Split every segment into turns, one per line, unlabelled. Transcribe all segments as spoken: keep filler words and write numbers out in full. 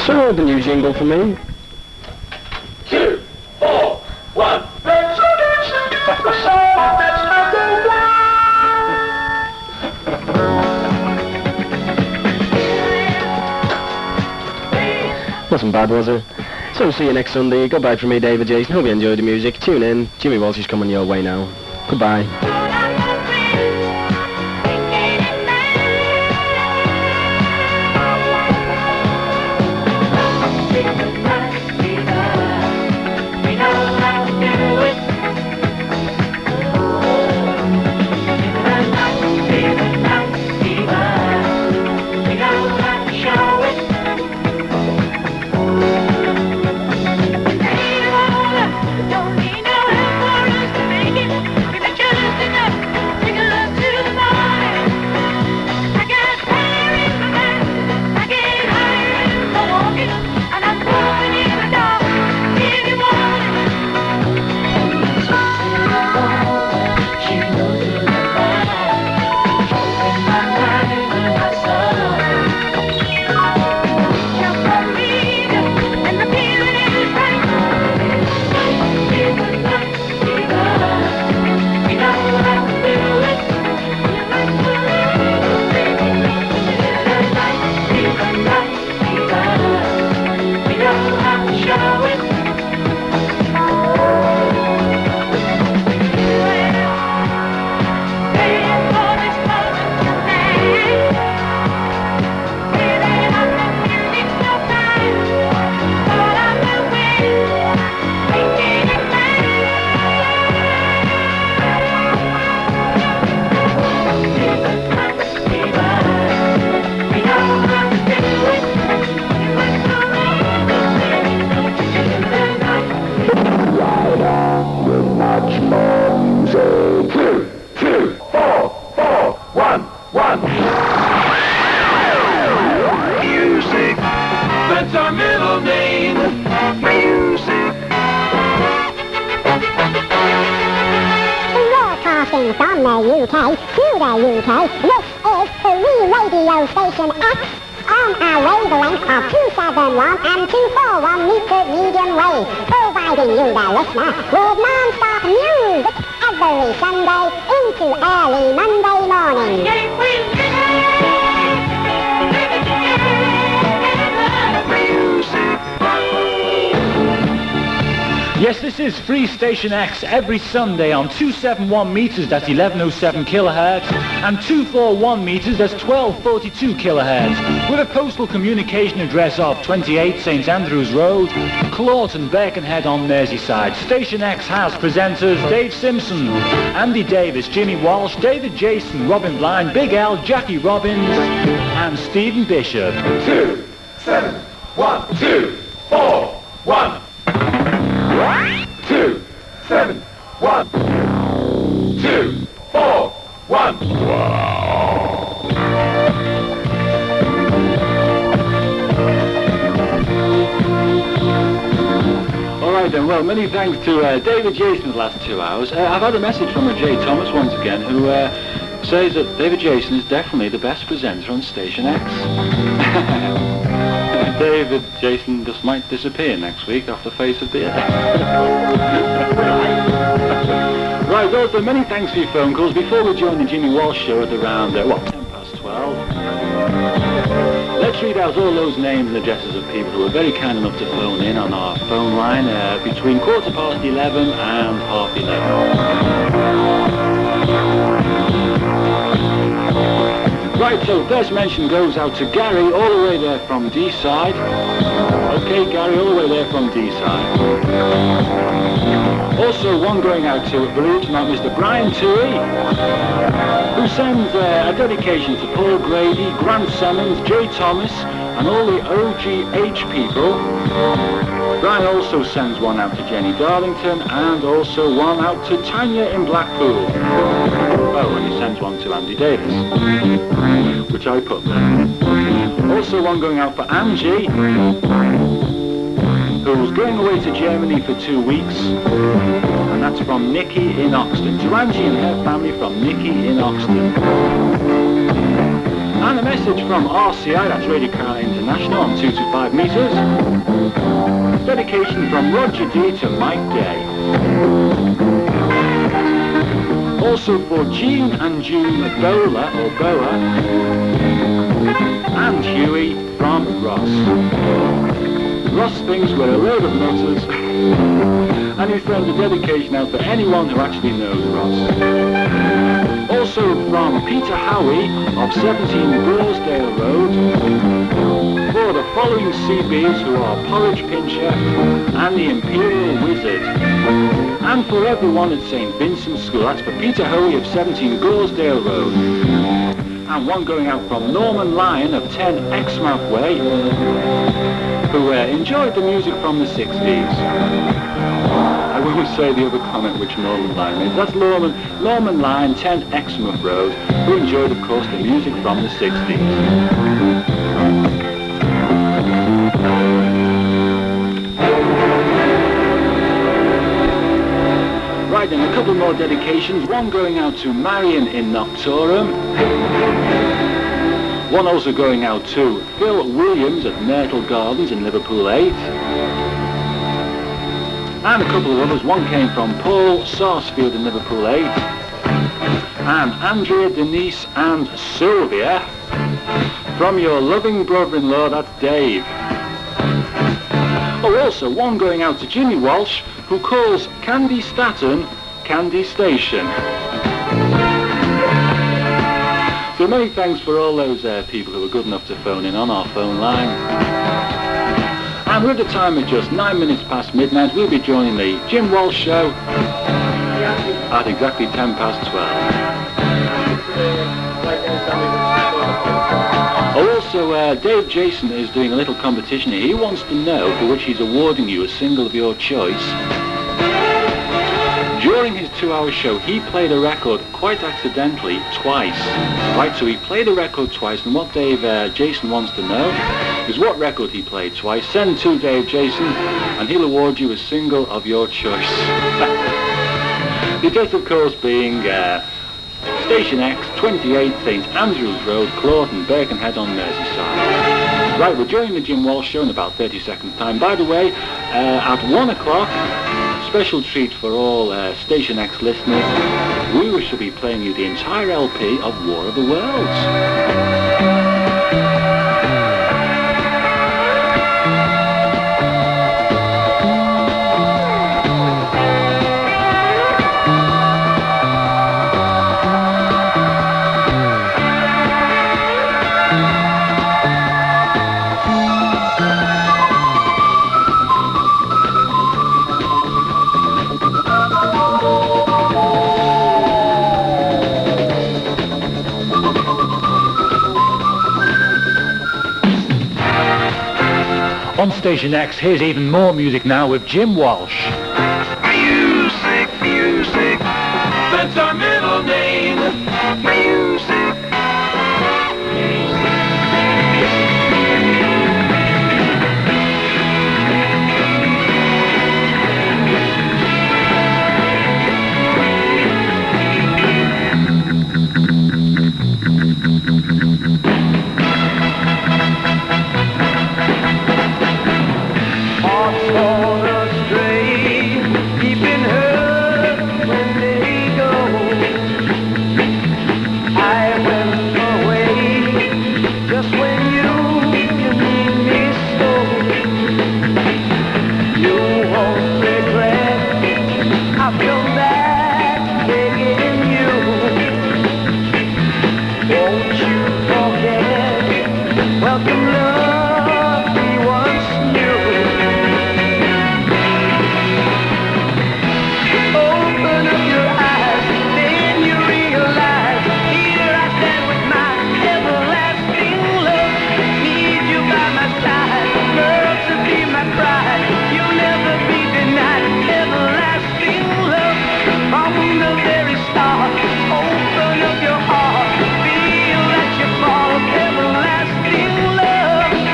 So, the new jingle for me.
Two, four, one.
Wasn't bad, was it? So, see you next Sunday. Goodbye from me, David Jason. Hope you enjoyed the music. Tune in. Jimmy Walsh is coming your way now. Goodbye.
That's our middle name. Music.
Broadcasting from the U K to the U K, this is the Wee Radio Station X on a wavelength of two seventy-one and two forty-one meter medium wave, providing you, the listener, with non-stop music every Sunday into early Monday morning.
Yes, this is Free Station X every Sunday on two seventy-one meters, that's eleven oh seven kilohertz, and two forty-one meters, that's twelve forty-two kilohertz, with a postal communication address of twenty-eight St Andrews Road, Clawton, Birkenhead on Merseyside. Station X has presenters Dave Simpson, Andy Davis, Jimmy Walsh, David Jason, Robin Blind, Big L, Jackie Robbins, and Stephen Bishop.
Two, seven, one, two, four, one. Two, seven, one, two, four, one.
All right then, well, many thanks to uh, David Jason the last two hours. Uh, I've had a message from a Jay Thomas once again, who uh, says that David Jason is definitely the best presenter on Station X. David Jason just might disappear next week off the face of the earth. Right, well, so many thanks for your phone calls. Before we join the Jimmy Walsh show at around, uh, what, ten past twelve? Let's read out all those names and addresses of people who were very kind enough to phone in on our phone line uh, between quarter past eleven and half eleven. Right, so first mention goes out to Gary, all the way there from D-side. Okay, Gary, all the way there from D-side. Also, one going out to, believe it or not, Mister Brian Toohey, who sends uh, a dedication to Paul Grady, Grant Simmons, Jay Thomas, and all the O G H people. Brian also sends one out to Jenny Darlington, and also one out to Tanya in Blackpool. Oh, and he sends one to Andy Davis, which I put there. Also one going out for Angie, who's going away to Germany for two weeks, and that's from Nikki in Oxton. To Angie and her family from Nikki in Oxton. And a message from R C I, that's Radio Carolina International on two two five meters. Dedication from Roger D to Mike Day. Also for Jean and June Bola, or Boa, and Huey from Ross. Ross thinks we're a load of nutters, and he sends a dedication out for anyone who actually knows Ross. Also from Peter Howie of seventeen Brorsdale Road, for the following C Bs who are Porridge Pincher and the Imperial Wizard. And for everyone at Saint Vincent's School, that's for Peter Howie of seventeen Goresdale Road. And one going out from Norman Lyon of ten Exmouth Way, who uh, enjoyed the music from the sixties. I won't say the other comment which Norman Lyon is. That's Norman, Norman Lyon, ten Exmouth Road, who enjoyed, of course, the music from the sixties. Right then, a couple more dedications. One going out to Marion in Noctorum. One also going out to Phil Williams at Myrtle Gardens in Liverpool eight. And a couple of others. One came from Paul Sarsfield in Liverpool eight. And Andrea, Denise and Sylvia from your loving brother-in-law, that's Dave. Oh, also one going out to Jimmy Walsh, who calls Candy Staton Candy Station. So many thanks for all those uh, people who were good enough to phone in on our phone line. And with the time at just nine minutes past midnight, we'll be joining the Jim Walsh Show at exactly ten past twelve. Also, uh, Dave Jason is doing a little competition here. He wants to know for which he's awarding you a single of your choice. During his two-hour show, he played a record quite accidentally twice. Right, so he played a record twice, and what Dave uh, Jason wants to know is what record he played twice. Send to Dave Jason, and he'll award you a single of your choice. The address, of course, being uh, Station X, twenty-eight Saint Andrews Road, Clawton, Birkenhead on Merseyside. Right, we're joining the Jim Walsh Show in about thirty seconds time. By the way, uh, at one o'clock, special treat for all uh, Station X listeners, we shall be playing you the entire L P of War of the Worlds. On Station X, here's even more music now with Jim Walsh.
Music, music, that's our middle name. Music.
Open up your heart, feel that you fall, everlasting love.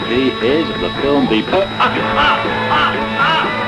He is the film The Per... Ah, ah, ah, ah.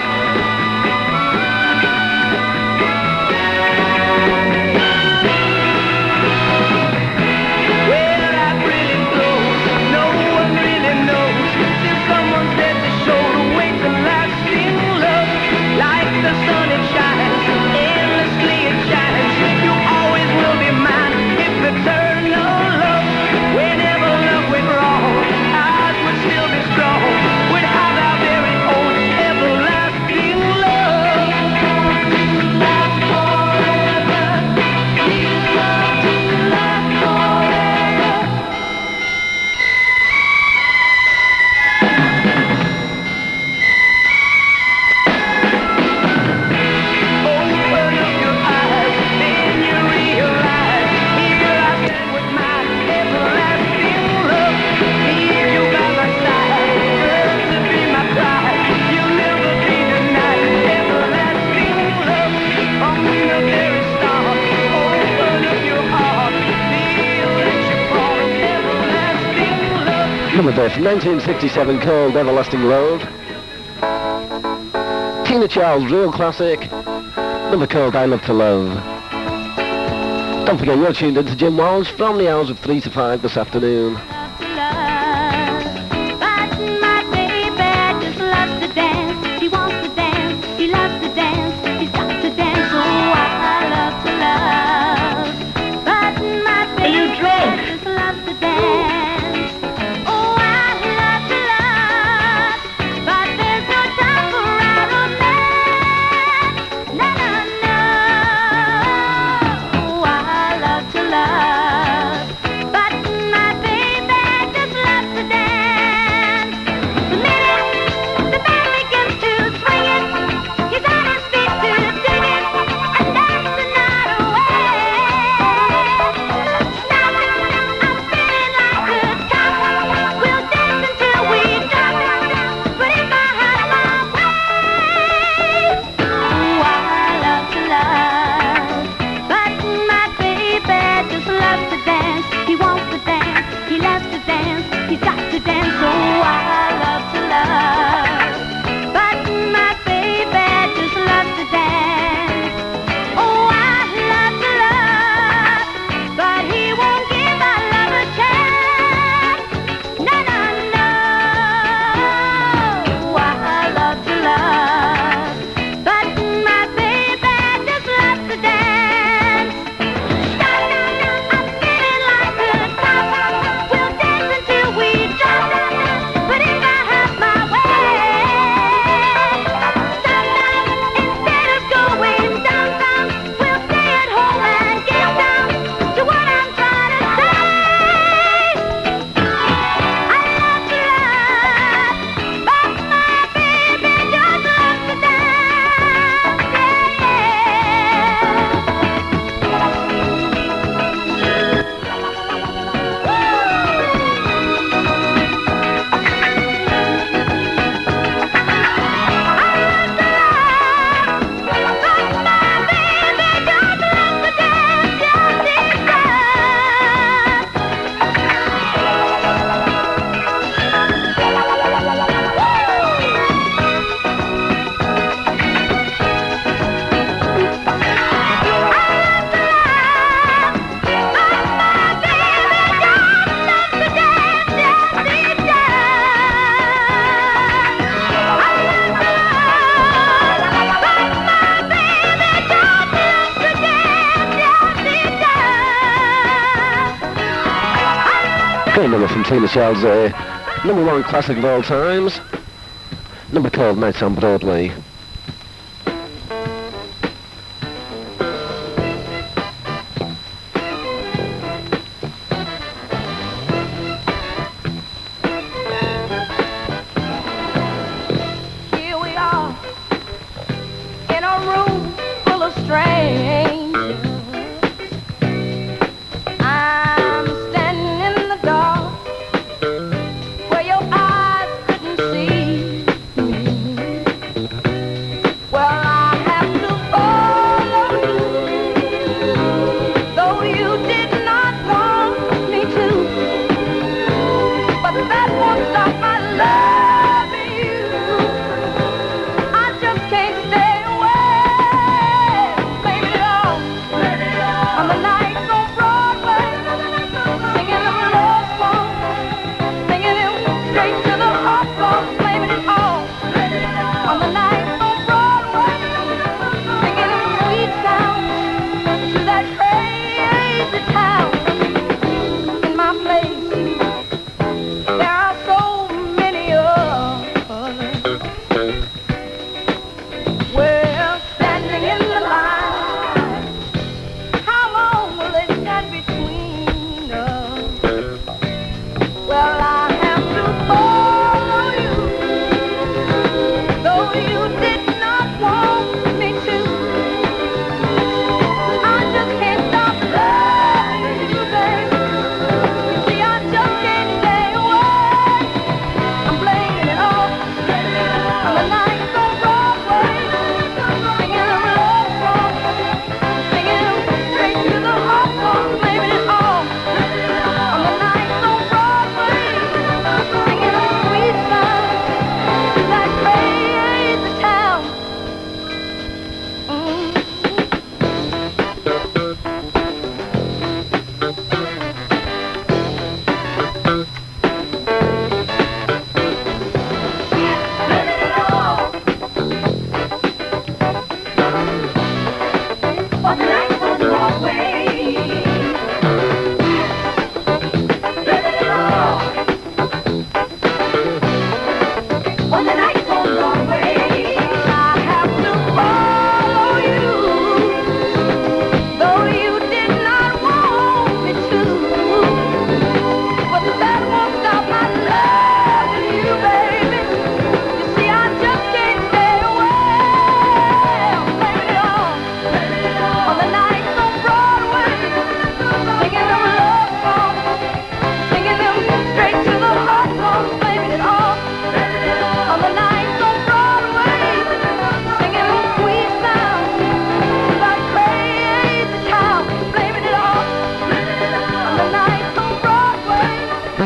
Number there from nineteen sixty-seven called Everlasting Love. Tina Charles, real classic. Number called I Love to Love. Don't forget you're tuned in to Jim Walsh from the hours of three to five this afternoon. Great number from Tina Charles there. Number one classic of all times. Number called Nights on Broadway.
Here we are in a room full of strangers. I'm standing in the dark where your eyes couldn't see me.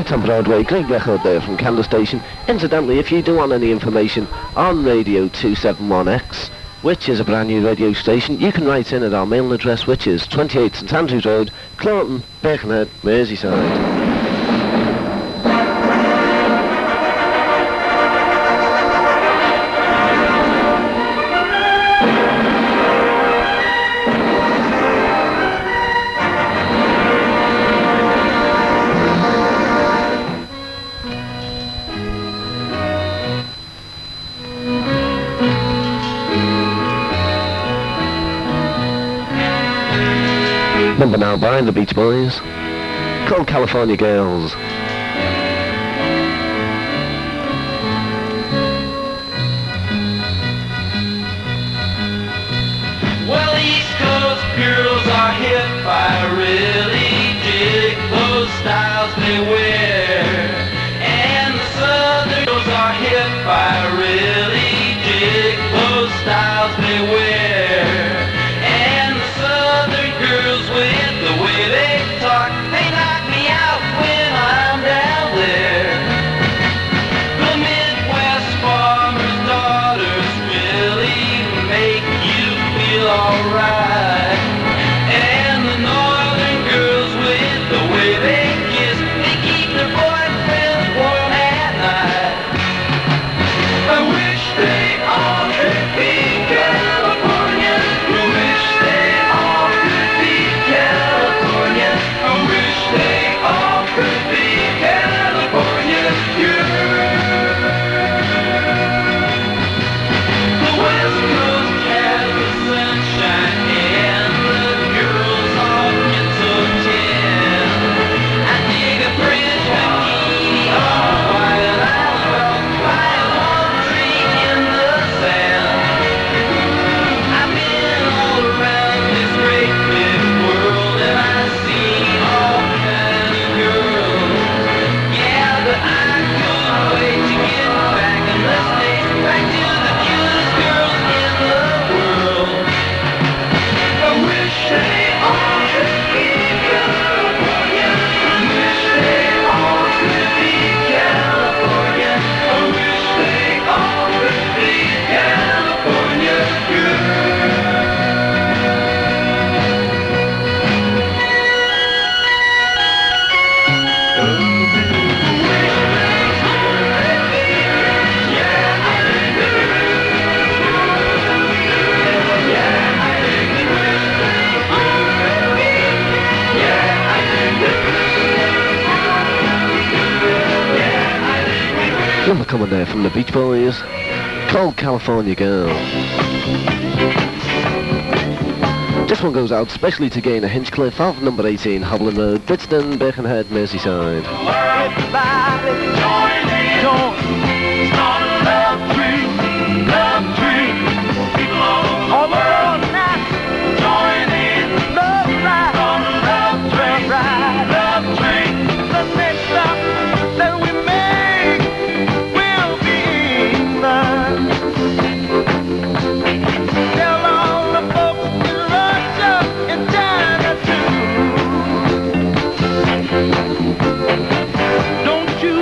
Night on Broadway, great record there from Candle Station. Incidentally, if you do want any information on Radio two seventy-one X, which is a brand new radio station, you can write in at our mailing address, which is twenty-eight St Andrews Road, Clorton, Birkenhead, Merseyside. Number now by the Beach Boys, called California Girls.
Well, East Coast girls are hip. I really dig those styles they wear. And the Southern girls are hip. I really dig those styles they wear. And the Southern girls with the way they talk, they knock me out when I'm down there. The Midwest farmer's daughters really make you feel alright. And the Northern girls with the way they kiss, they keep their boyfriends warm at night. I wish they all could be California. I wish they all could be California. I wish they all could be California. Yeah. The West Coast has the sunshine and the girls all get so tan. I dig a French bikini on while I'm walked by a palm tree in the sand. I've been all around this great big world and I've seen all kinds of girls. Yeah, but I couldn't wait to get back in the States, back to the cutest girls in the world. I wish they all could be California. I wish they all could be California. I wish they all could be California.
Number coming there from the Beach Boys, called California Girl. This one goes out specially to Gaynor Hinchcliffe of number eighteen Hoblin Road, Brixton, Birkenhead, Merseyside.
Everybody join in. Join. Start a love tree. Love tree. People all over now. Join in. Love ride. Start a love train. Ride. Love train. The next stop that we make will be England. Tell all the folks in Russia and China too. Don't you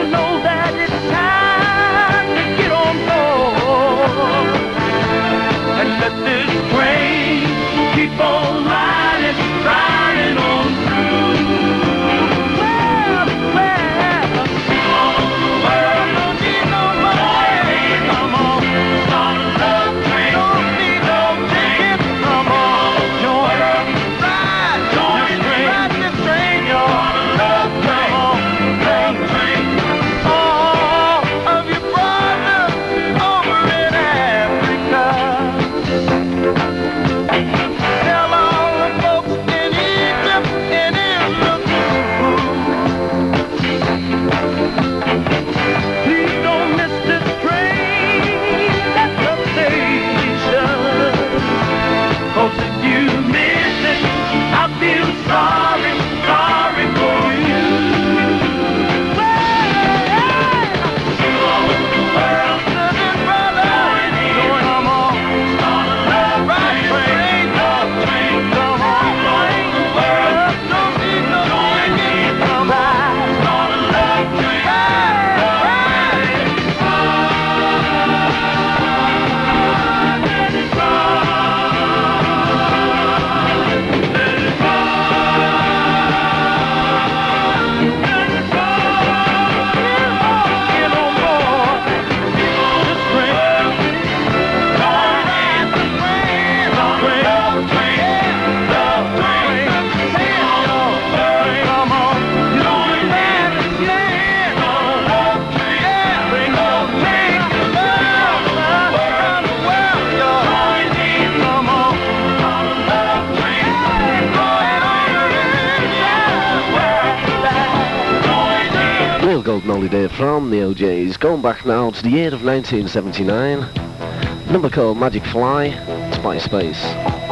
Golden Holiday from the O Js, going back now to the year of nineteen seventy-nine. Number called Magic Fly, it's by Space.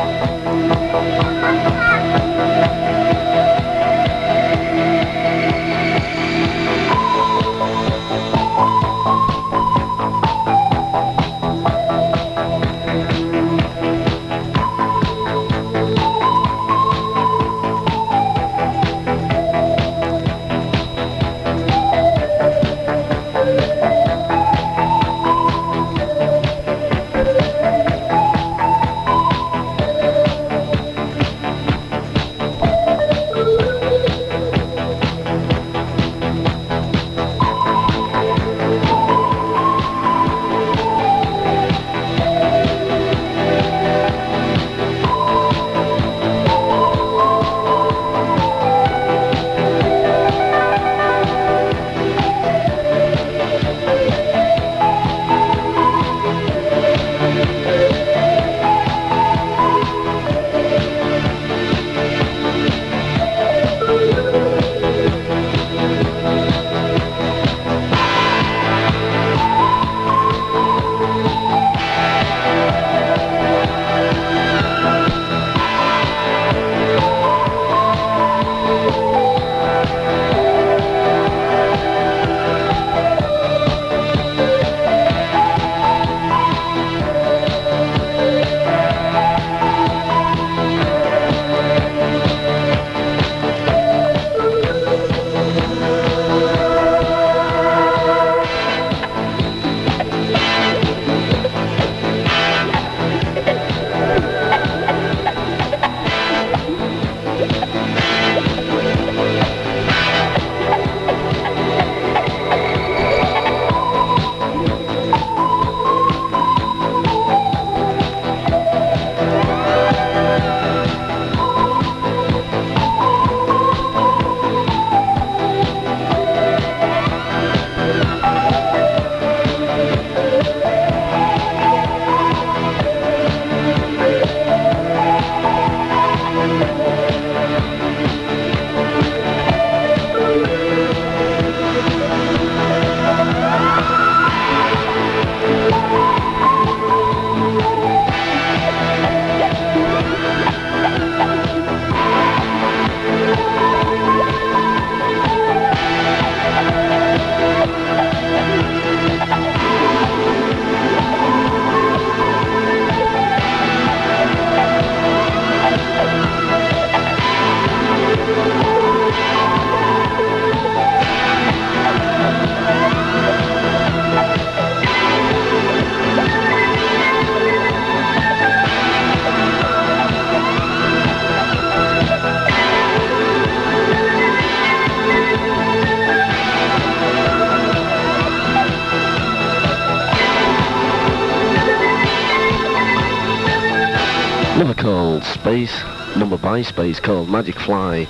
Number called Space, number by Space called Magic Fly.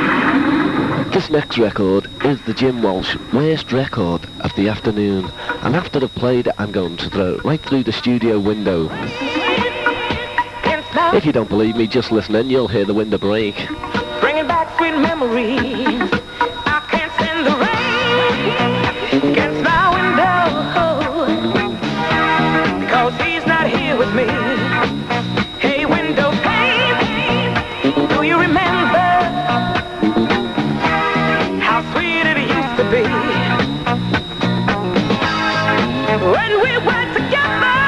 This next record is the Jim Walsh worst record of the afternoon, and after I've played it I'm going to throw it right through the studio window. If you don't believe me, just listen in, you'll hear the window break.
Bringing back sweet memories. I can't stand the rain against my window, because he's not here with me. Hey, window pane, do you remember how sweet it used to be when we were together?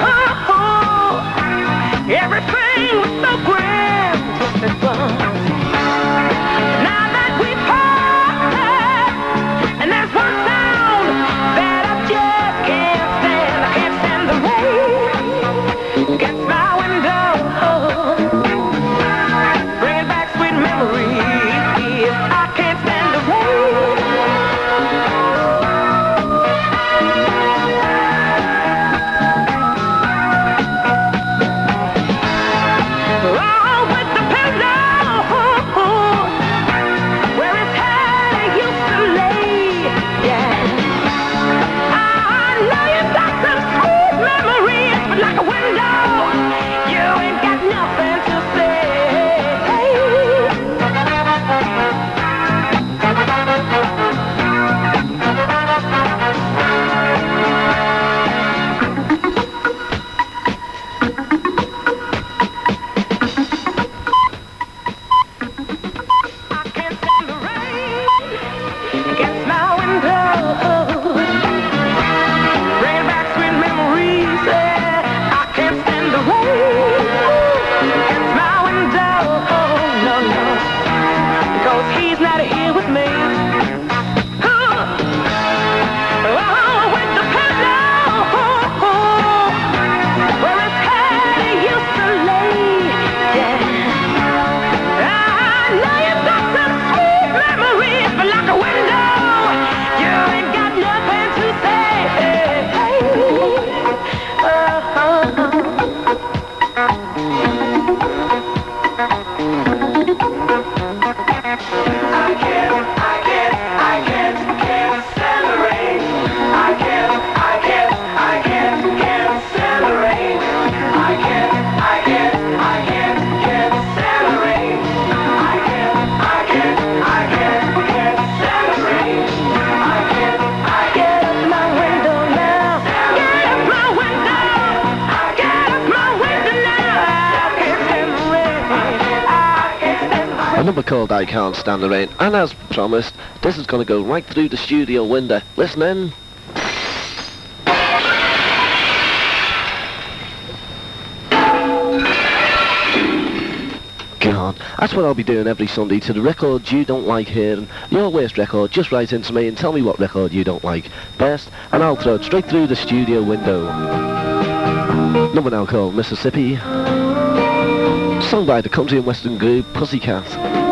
Everything was so grand, just as fun. Now that we've parted, and there's one sound that I just can't stand. I can't stand the rain against my window, bringing back sweet memories. I can't stand the rain. Oh, with the pillow
number called I Can't Stand the Rain. And as promised, this is going to go right through the studio window. Listen in. God, that's what I'll be doing every Sunday to the records you don't like hearing. Your worst record, just write into me and tell me what record you don't like best, and I'll throw it straight through the studio window. Number now called Mississippi, sung by the country and western group Pussycat.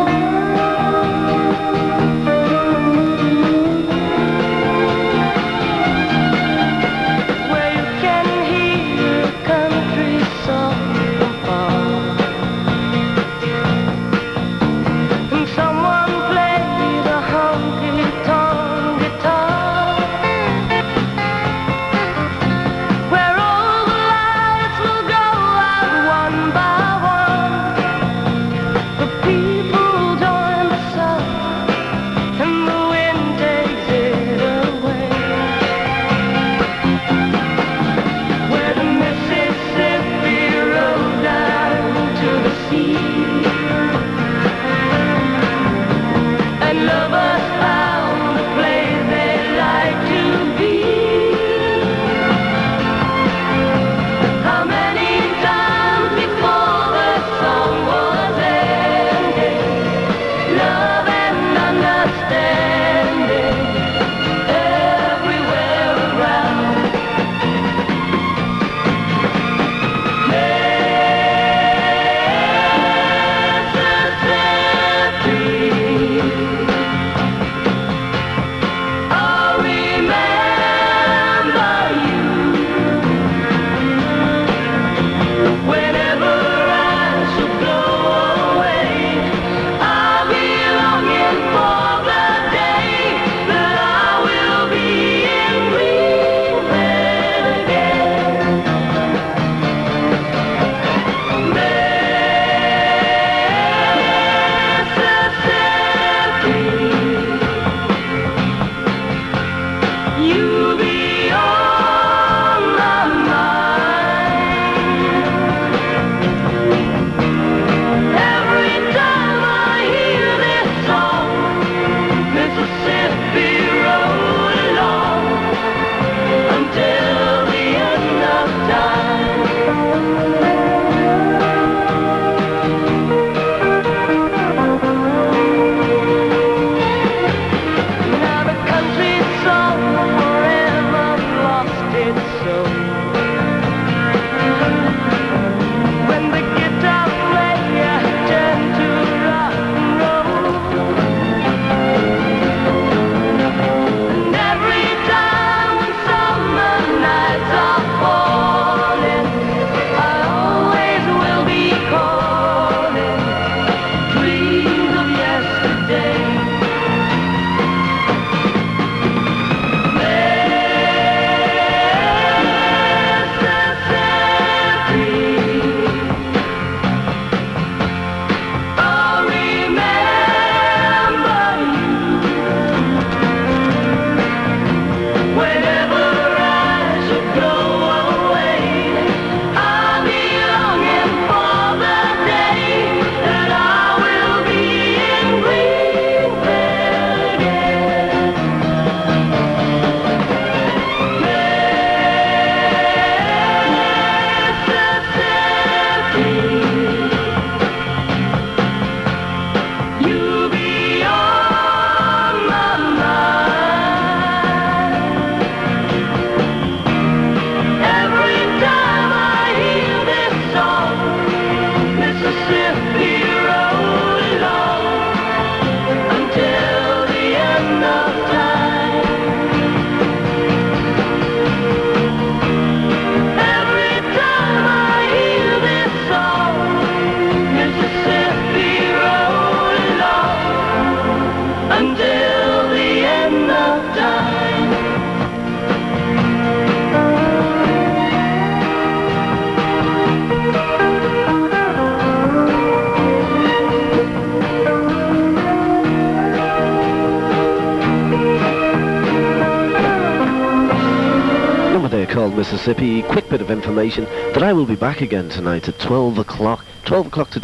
called Mississippi. Quick bit of information that I will be back again tonight at twelve o'clock. twelve o'clock to do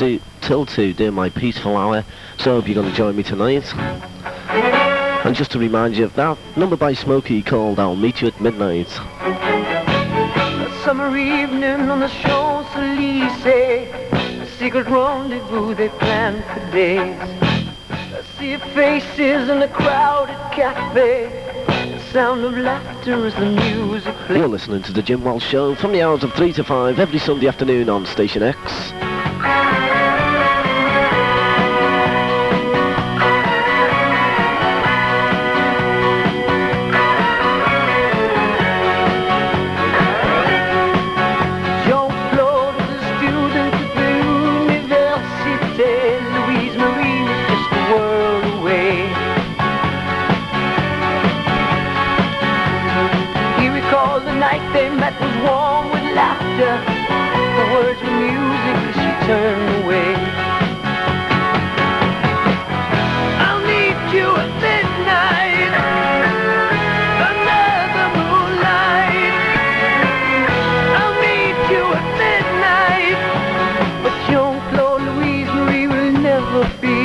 till two doing my peaceful hour, so I hope you're going to join me tonight. And just to remind you of that number by Smokey called I'll Meet You at Midnight.
A summer evening on the Champs-Élysées, a secret rendezvous they planned for days. I see your faces in a crowded cafe, the sound of laughter as the music plays.
You're listening to the Jim Walsh Show from the hours of three to five every Sunday afternoon on Station X.
They met was warm with laughter. The words were music as she turned away. I'll meet you at midnight under the moonlight. I'll meet you at midnight, but Jean-Claude Louise Marie will never be.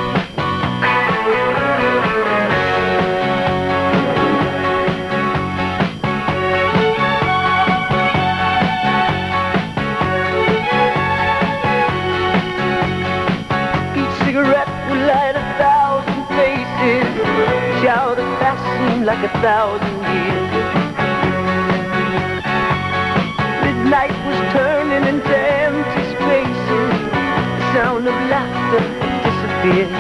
Shout it past seemed like a thousand years. Midnight was turning into empty spaces. The sound of laughter disappeared.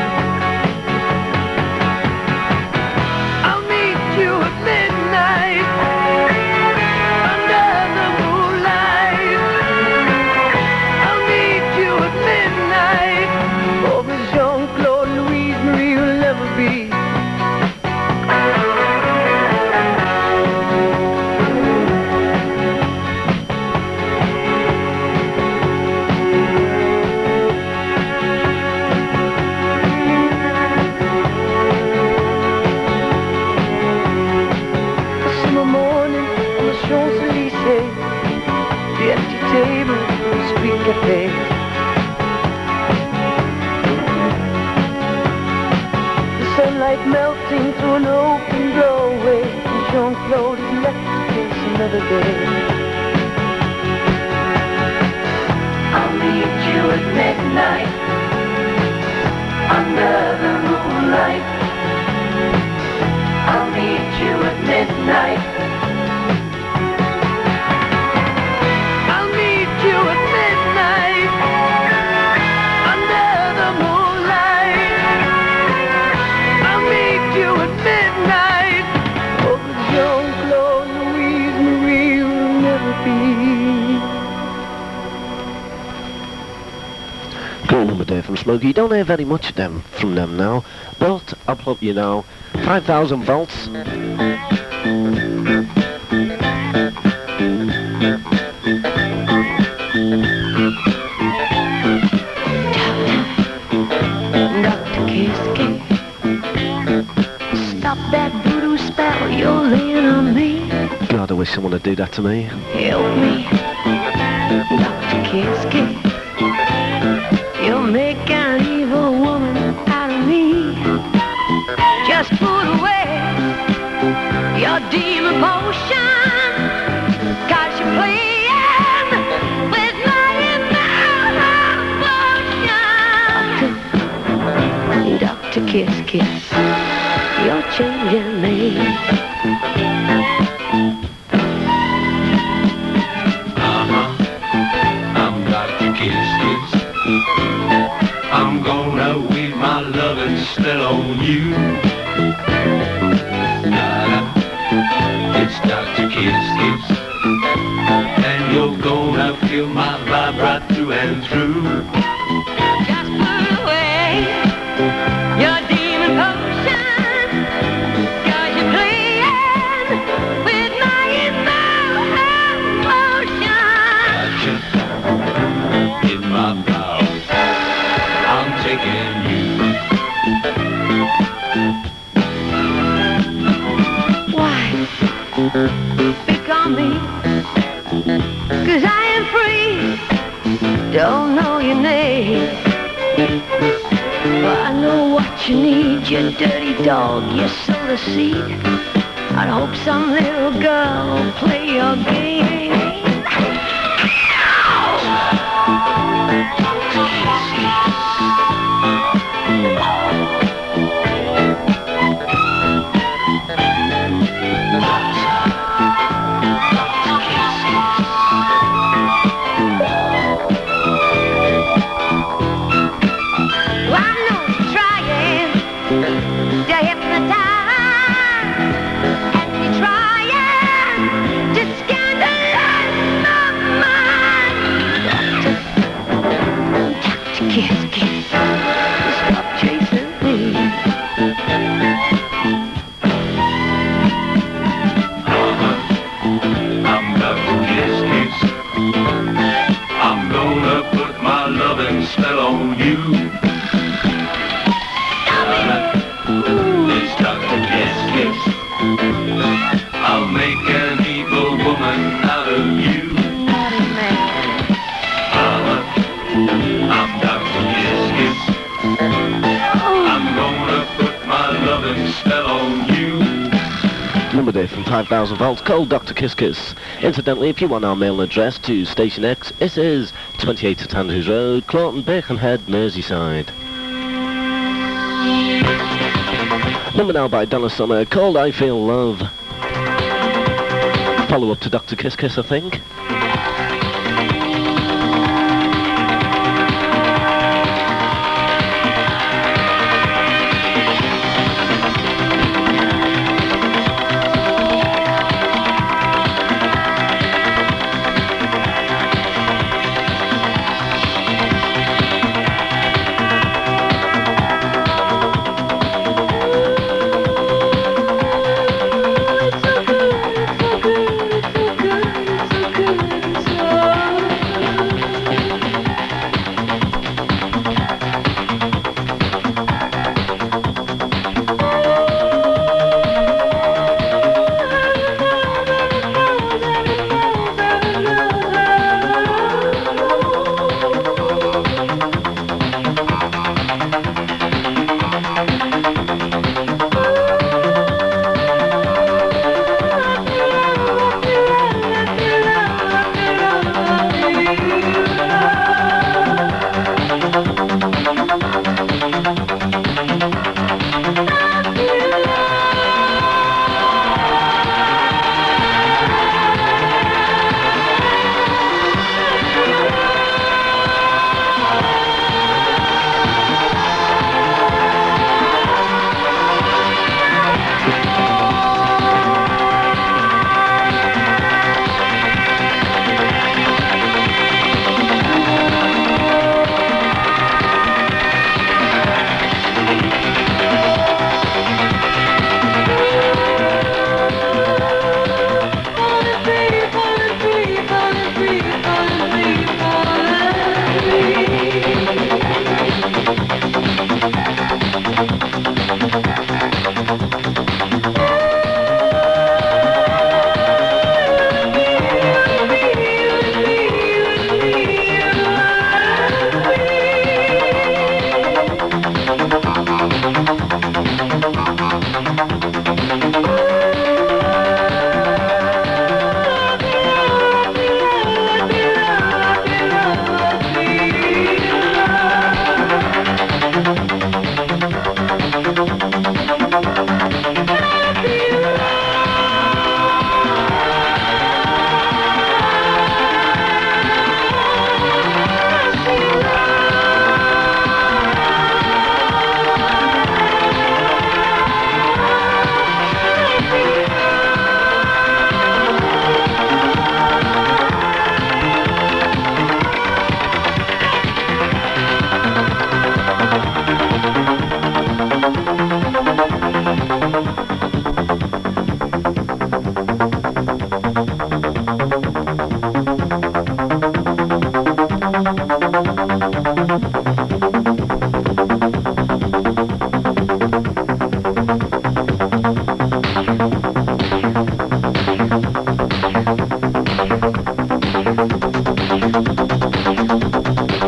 I'll meet you at midnight under the moonlight. I'll meet you at midnight. Oh, but Jean-Claude Louise Marie will never be. The empty table, the street cafe. The sunlight melting through an open doorway, and Jean-Claude is left to face another day. I'll meet you at midnight under the moonlight. I'll meet you at midnight.
Great number there from Smokey. You don't hear very much of them from them now, but I'll plug you now. five thousand volts.
Doctor Kiss Kiss, stop that voodoo spell you're laying on me.
God, I wish someone would do that to me.
Help me, Doctor Kiss Kiss. You'll make an evil woman out of me. Just put away your demon potion, 'cause you're playing with my emotion. Doctor Kiss Kiss, you're changing me.
Uh-huh, I'm Doctor Kiss Kiss. I'm gonna weave my loving spell on you. Da-da. It's Doctor Kiss Kiss, and you're gonna feel my vibe right through and through.
Just put away your demon potion, 'cause you're playing with my emotion.
Gotcha in my power. I'm taking you.
Why pick on me? 'Cause I am free. Don't know your name.
Well, I know what you need, you dirty dog, you sow the seed. I'd hope some little girl will play your game.
Spell on you. It's Doctor Kiss Kiss. I'll make an evil woman out of you. Mama, I'm Doctor Kiss Kiss. I'm gonna put my loving spell on you.
Number day from five thousand volts, call Doctor Kiss Kiss. Incidentally, if you want our mail address to Station X, it is twenty-eight St Andrews Road, Clawton, Birkenhead, Merseyside. Number now by Donna Summer, called I Feel Love. Follow up to Doctor Kiss Kiss, I think.